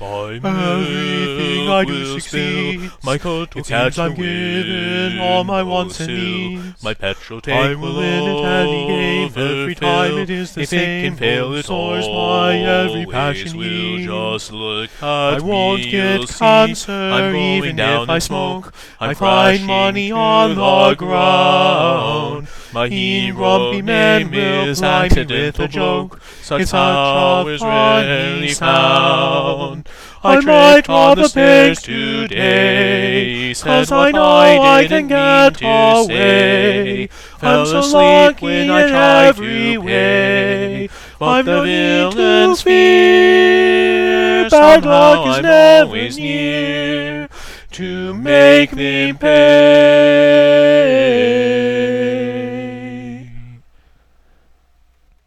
Everything I do succeeds. My coat will It catch seems I'm the given wind, all my oh, wants and still. needs. My petrol I tank will win at any game every time it is the if same. it can fail, Oh, it soars my every passion will. yield. Just look at I won't me, get you'll see. cancer I'm going even down if I in smoke. I'm I find crashing money to on the ground. My Mean hero grumpy men name will is ply me with Accidental a joke. Bloke. Such It's such power a is funny rarely sound. found. I tripped might on rob the a stairs bank today, said 'cause what I know I I can didn't get mean to away. say. I'm Fell so asleep lucky when in I tried every to way. pay, but I've the no need to villain's fear. fear. Bad luck Somehow is I'm never always near near to make me pay.